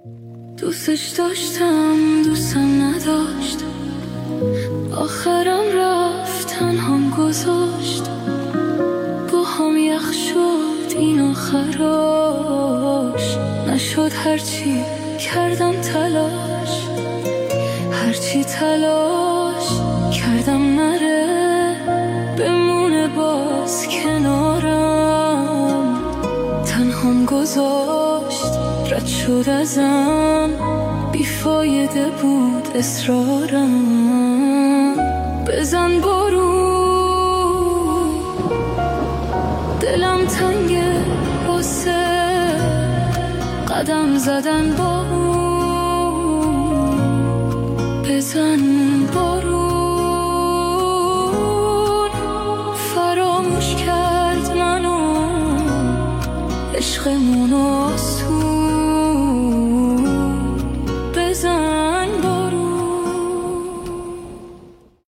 دوستش داشتم دوستم نداشت، آخرم رفت تنهام گذاشت. با هم یخ شد این آخراش، نشد هرچی کردم تلاش، هرچی تلاش کردم نره بمونه باز کنارم. تنهام گذاشت رد شد ازم، بیفایده بود اصرارم. بزن برو دلم تنگه واسه قدم زدن با اون. بزن بارون فراموش کرد منو عشقمونو.